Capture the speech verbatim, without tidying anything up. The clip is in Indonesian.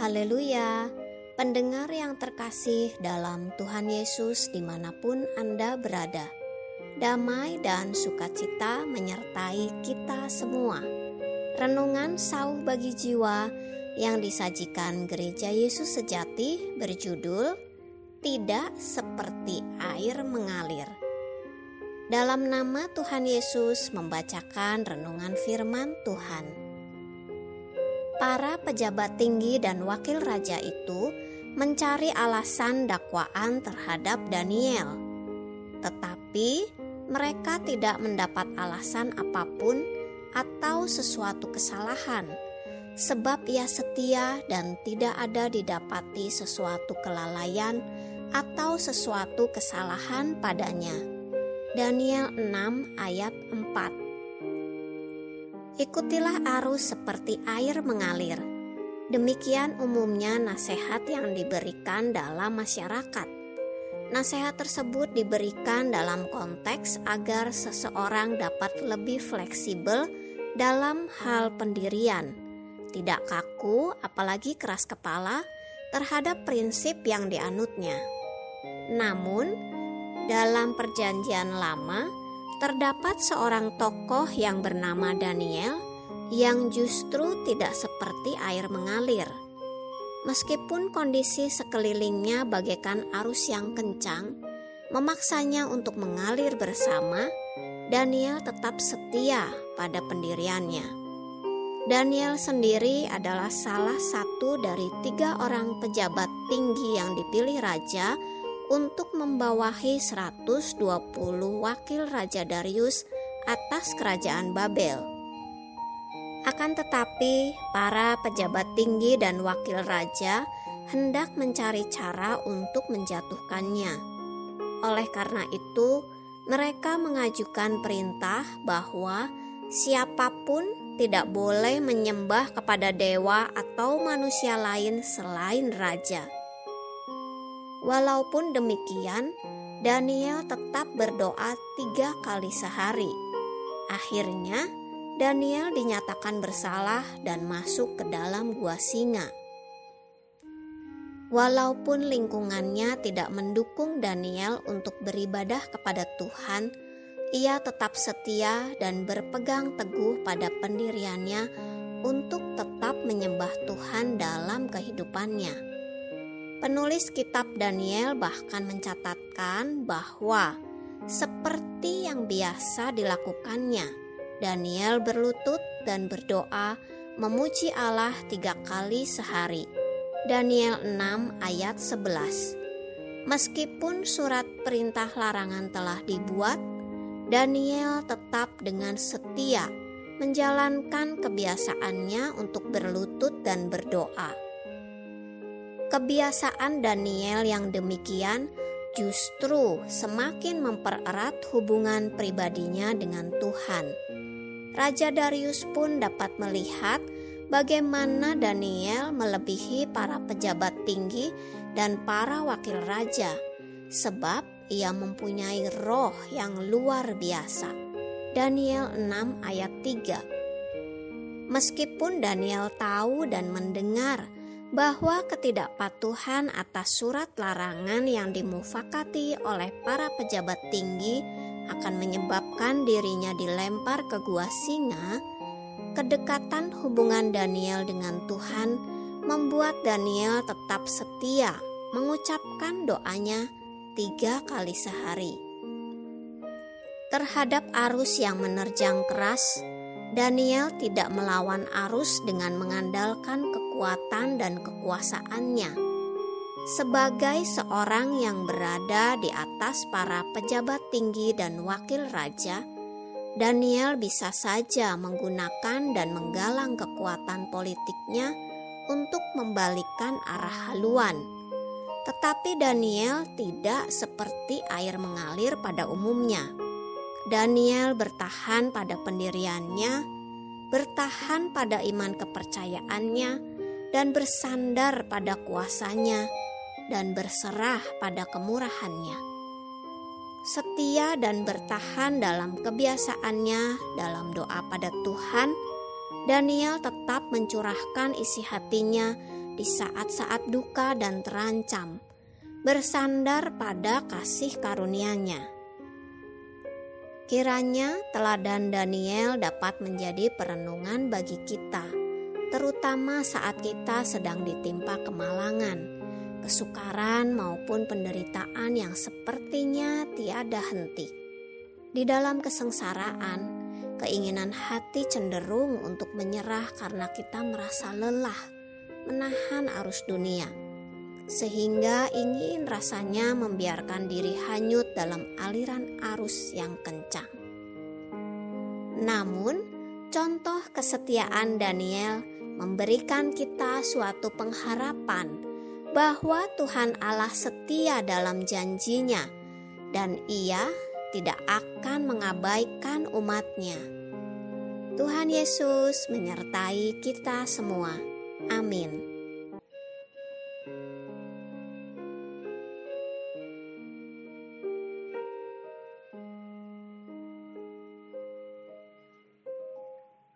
Haleluya, pendengar yang terkasih dalam Tuhan Yesus dimanapun Anda berada. Damai dan sukacita menyertai kita semua. Renungan Sauh bagi Jiwa yang disajikan Gereja Yesus Sejati berjudul Tidak Seperti Air Mengalir. Dalam nama Tuhan Yesus membacakan renungan firman Tuhan. Para pejabat tinggi dan wakil raja itu mencari alasan dakwaan terhadap Daniel. Tetapi mereka tidak mendapat alasan apapun atau sesuatu kesalahan, sebab ia setia dan tidak ada didapati sesuatu kelalaian atau sesuatu kesalahan padanya. Daniel enam ayat empat. Ikutilah arus seperti air mengalir. Demikian umumnya nasihat yang diberikan dalam masyarakat. Nasihat tersebut diberikan dalam konteks agar seseorang dapat lebih fleksibel dalam hal pendirian, tidak kaku apalagi keras kepala terhadap prinsip yang dianutnya. Namun, dalam Perjanjian Lama, terdapat seorang tokoh yang bernama Daniel yang justru tidak seperti air mengalir. Meskipun kondisi sekelilingnya bagaikan arus yang kencang, memaksanya untuk mengalir bersama, Daniel tetap setia pada pendiriannya. Daniel sendiri adalah salah satu dari tiga orang pejabat tinggi yang dipilih raja untuk membawahi seratus dua puluh wakil Raja Darius atas kerajaan Babel. Akan tetapi, para pejabat tinggi dan wakil raja hendak mencari cara untuk menjatuhkannya. Oleh karena itu, mereka mengajukan perintah bahwa siapapun tidak boleh menyembah kepada dewa atau manusia lain selain raja. Walaupun demikian, Daniel tetap berdoa tiga kali sehari. Akhirnya, Daniel dinyatakan bersalah dan masuk ke dalam gua singa. Walaupun lingkungannya tidak mendukung Daniel untuk beribadah kepada Tuhan, ia tetap setia dan berpegang teguh pada pendiriannya untuk tetap menyembah Tuhan dalam kehidupannya. Penulis kitab Daniel bahkan mencatatkan bahwa seperti yang biasa dilakukannya, Daniel berlutut dan berdoa memuji Allah tiga kali sehari. Daniel enam ayat sebelas. Meskipun surat perintah larangan telah dibuat, Daniel tetap dengan setia menjalankan kebiasaannya untuk berlutut dan berdoa. Kebiasaan Daniel yang demikian justru semakin mempererat hubungan pribadinya dengan Tuhan. Raja Darius pun dapat melihat bagaimana Daniel melebihi para pejabat tinggi dan para wakil raja, sebab ia mempunyai roh yang luar biasa. Daniel enam ayat tiga. Meskipun Daniel tahu dan mendengar bahwa ketidakpatuhan atas surat larangan yang dimufakati oleh para pejabat tinggi akan menyebabkan dirinya dilempar ke gua singa, kedekatan hubungan Daniel dengan Tuhan membuat Daniel tetap setia mengucapkan doanya tiga kali sehari. Terhadap arus yang menerjang keras, Daniel tidak melawan arus dengan mengandalkan kekuatan dan kekuasaannya. Sebagai seorang yang berada di atas para pejabat tinggi dan wakil raja, Daniel bisa saja menggunakan dan menggalang kekuatan politiknya untuk membalikkan arah haluan. Tetapi Daniel tidak seperti air mengalir pada umumnya. Daniel bertahan pada pendiriannya, bertahan pada iman kepercayaannya, dan bersandar pada kuasanya, dan berserah pada kemurahannya. Setia dan bertahan dalam kebiasaannya dalam doa pada Tuhan, Daniel tetap mencurahkan isi hatinya di saat-saat duka dan terancam, bersandar pada kasih karunia-Nya. Kiranya teladan Daniel dapat menjadi perenungan bagi kita, terutama saat kita sedang ditimpa kemalangan, kesukaran maupun penderitaan yang sepertinya tiada henti. Di dalam kesengsaraan, keinginan hati cenderung untuk menyerah karena kita merasa lelah menahan arus dunia, sehingga ingin rasanya membiarkan diri hanyut dalam aliran arus yang kencang. Namun, contoh kesetiaan Daniel memberikan kita suatu pengharapan bahwa Tuhan Allah setia dalam janjinya dan Ia tidak akan mengabaikan umat-Nya. Tuhan Yesus menyertai kita semua. Amin.